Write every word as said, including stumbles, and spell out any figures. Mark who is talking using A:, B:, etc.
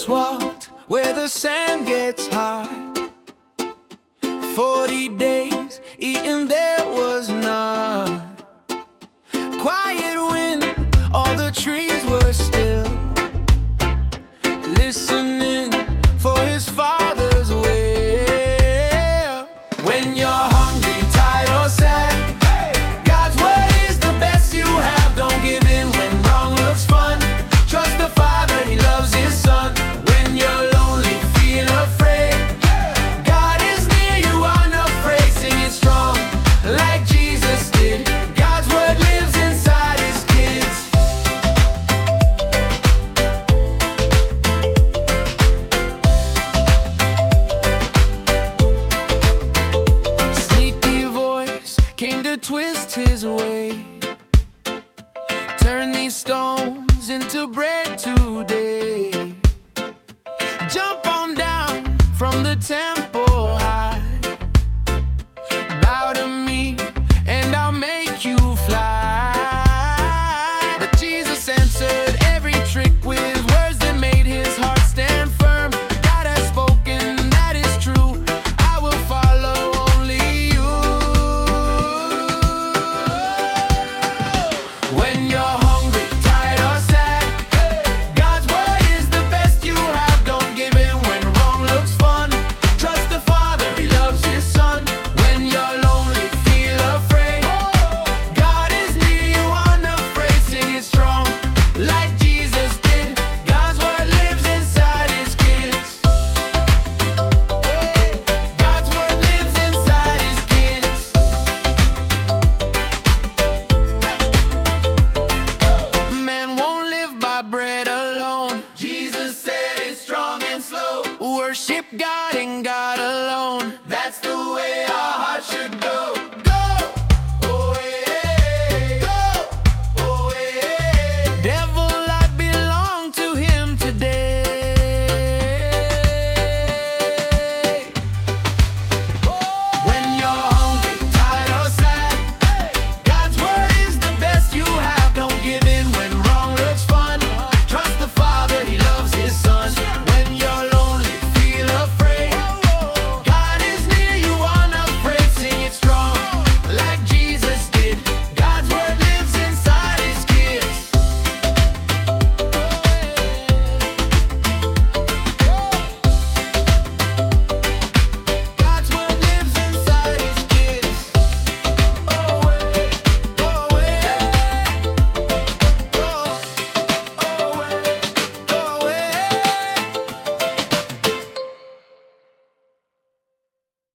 A: Jesus walked where the sand gets hard. Forty days eating, there was none. Quiet when all the trees were still, listening for his Father's will. When you're hungry, tired or sad, God's word is the best you have. Don't give in when wrong looks fun. Trust the Father, he loves his Son. When you're lonely, feeling afraid, God is near you, unafraid. Sing it strong like Jesus did. God's word lives inside his kids. Sneaky voice came to twist his way. Turn these stones into bread today.